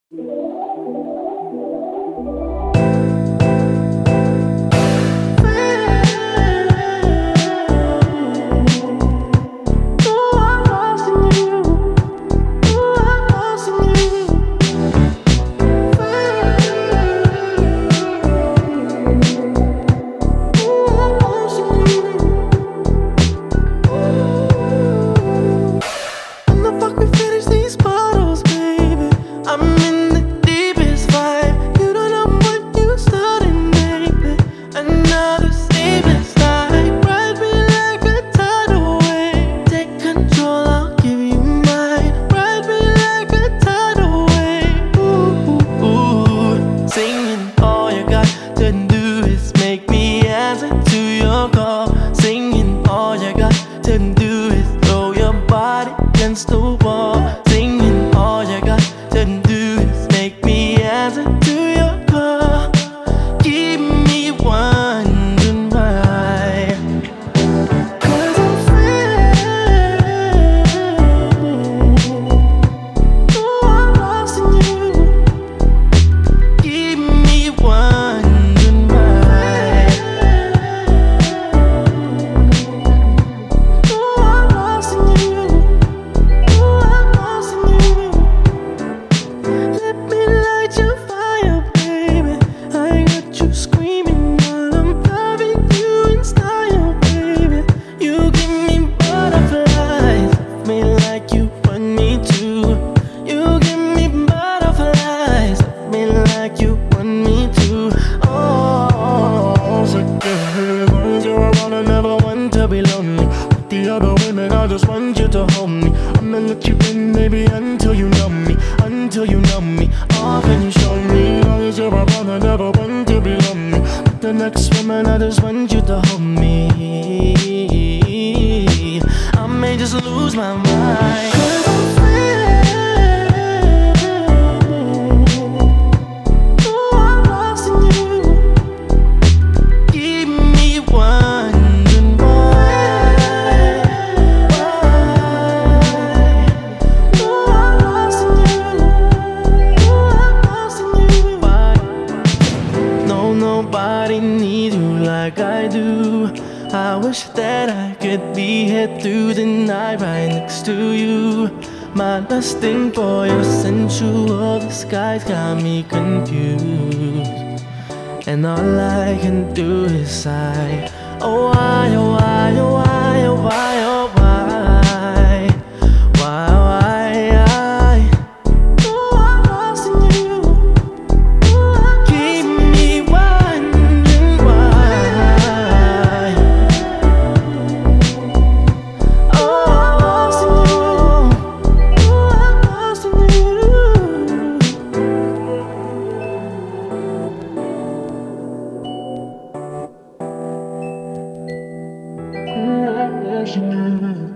Against the wall, singing. All you got to do is make me answer to your call. Keep me wondering why. 'Cause I'm free. Oh, I'm lost in you. Keep me wondering why. Oh, I'm lost in you. The other women, I just want you to hold me. I'ma let you in, baby, until you know me. Until you know me, all can you show me? Long as you're around, I never want to be lonely. With the next woman, I just want you to hold me. I may just lose my mind. 'Cause I'm free. Oh, I'm lost in you. Keep me wondering why. Nobody needs you like I do. I wish that I could be here through the night right next to you. My lusting for your sensual disguise got me confused, and all I can do is sigh. Oh why, oh why, oh why, oh why, oh why? Yes,